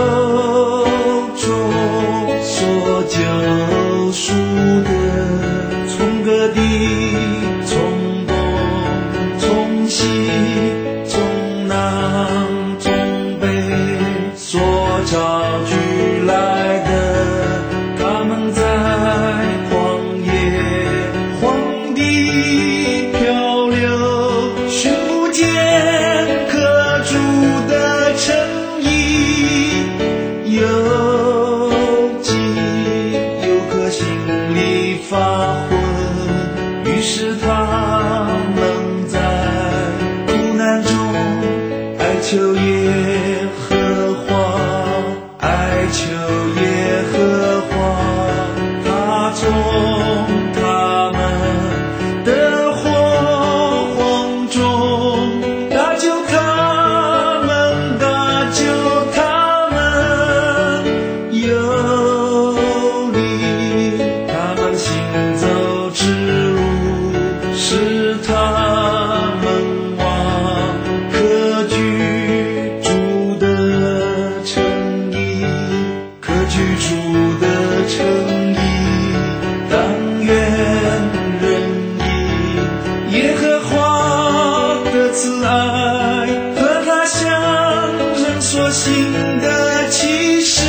中所救赎的，从各地，从东，从西，从南，从北，所招聚来的，他们在荒野、荒地漂流，寻不见可住的城邑，有饥有渴，心里发昏，于是他们在苦难中哀求耶和华，哀求耶和华，他从他们的祸患中搭救他们，搭救他们，有力他们行走之路，使他们往可居住的城邑，可居住的城邑。但愿人以耶和华的慈爱和他向人所行的启示，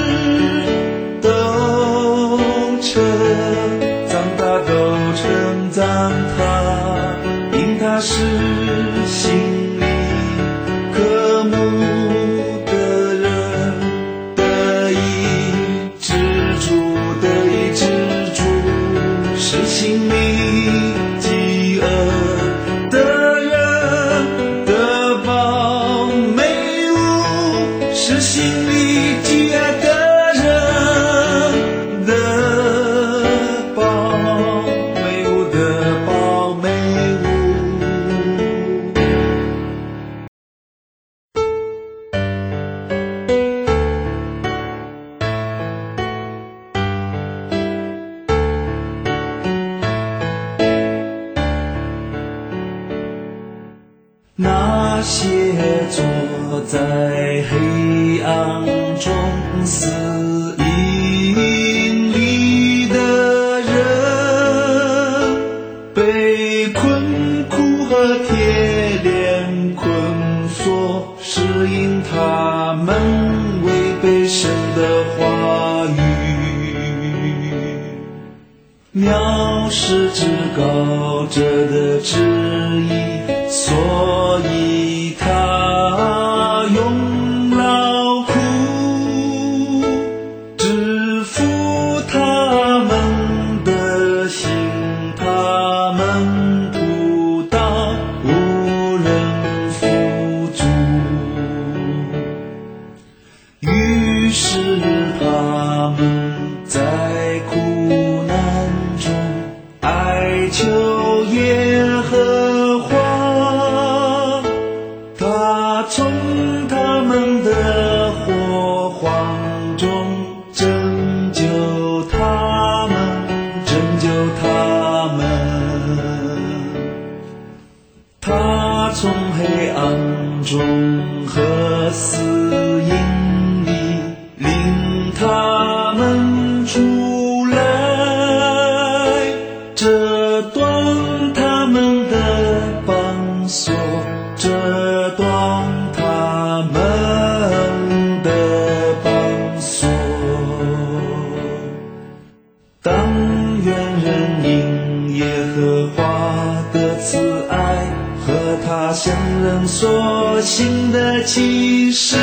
都称赞他，因他是心里渴慕的人，得以知足，得以知足，是心里饥饿的人得饱美物，是心里饥饿的人得饱美物，得饱美物。那些坐在黑暗中死荫里的人，被困苦和铁链困锁，是因他们违背神的话语，藐视至高者的旨意，所以他用劳苦制服他们的心，他们扑倒无人扶助，于是他们在苦难中哀求耶和华，他从他们的祸患中拯救他们，拯救他们，他从黑暗中和死荫里领他们出来，折断他们的绑索，折断他们的绑索。但愿人因耶和华的慈爱和他向人所行的启示，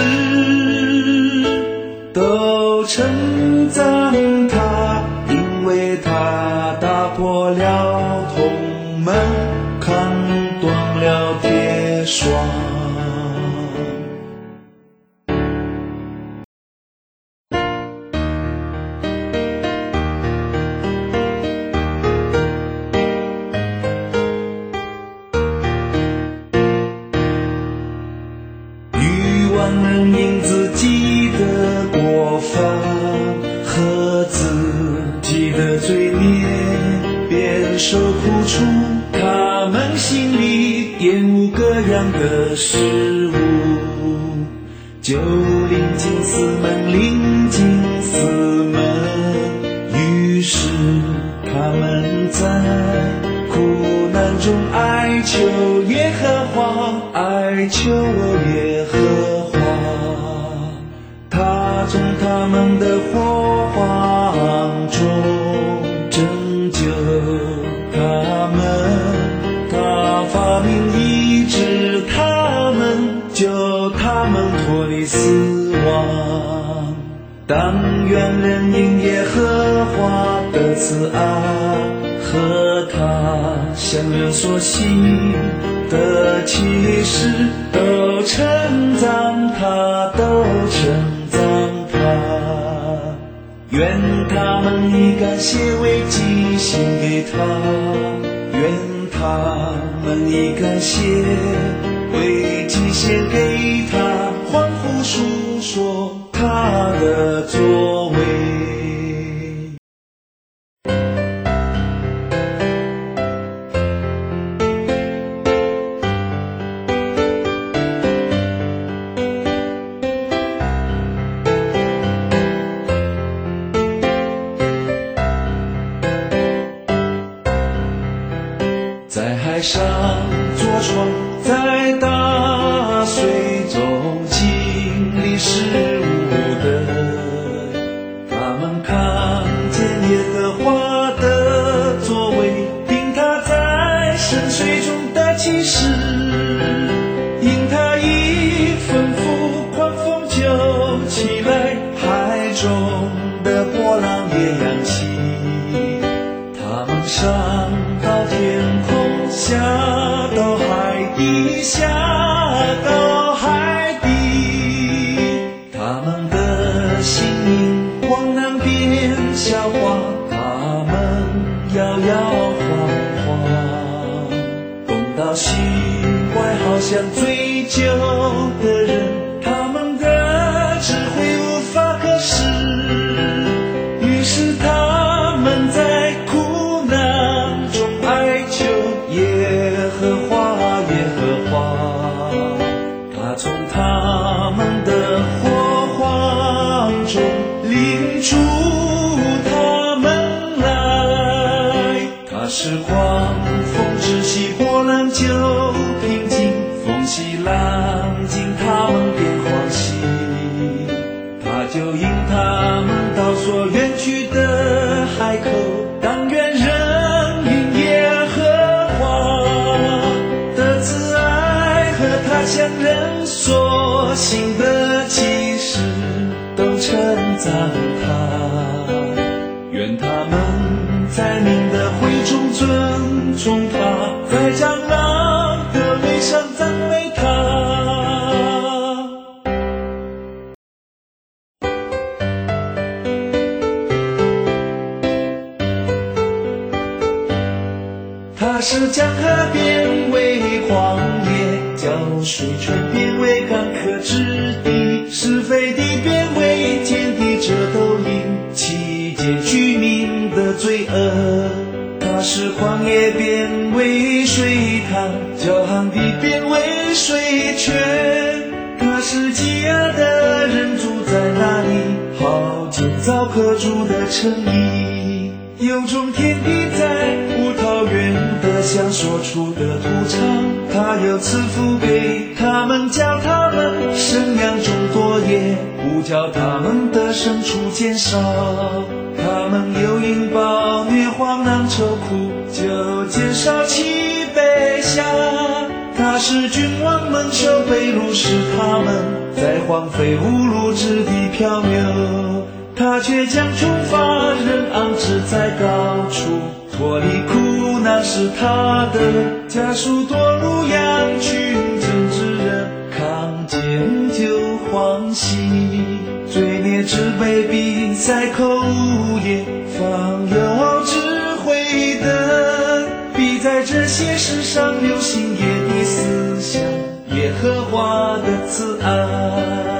都称赞他，因为他打破了铜门，砍断了铁栓。愚顽人因自己的过犯和自己的罪孽便受苦楚，他们心里厌恶各样的事物，就临近死门他从他们的祸患中拯救他们，他发明医治他们，救他们脱离死亡。但愿人因耶和华的慈爱和他向人所行的启示，都称赞他，都称赞他。愿他们以感谢为祭献给他，愿他们以感谢为祭献给他，欢呼述说他的作为。在海上坐船，在大水中经历事物的，他们看见耶和华的作为，并他在深水中的启示，因他一吩咐，狂风就起来，海中的波浪也扬起。他们上到天空，下到海底，下到海底，他们的心灵往南边消化，他们摇摇晃晃，东倒西歪，好像醉酒的人，他们的智慧无法可施，于是他们在苦难中哀求耶和华，耶和华，他从他们的祸患中领出他们来。他使狂风止息，波澜就平静，风息浪静，他们便欢喜。他就引他们到所远去的海口，但愿人因耶和华的慈爱和他向人所行的启示，都称赞他。愿他们在民的会中尊重他，在长老的位上赞美他。他是将河变为荒野，叫水泉变为干涸之地，是非地变为田地，这都因其间居民的罪恶。他使荒野变为水塘，叫旱地变为水泉。他使饥饿的人住在那里，好建造可住的城邑。有种田地在葡萄园的乡所出的土产，他又赐福给他们，叫他们生养众多，也不叫他们的牲畜减少。他们又因暴虐荒囊愁苦，就减少其悲下。他使君王们受被掳，使他们在荒废无路之地漂流。他却将处罚人安置在高处，脱离苦难是他的家属，多如羊群，正直人看见就欢喜。罪孽之辈必在口无言，方有智慧的必在这些事上留心，耶的思想，耶和华的慈爱。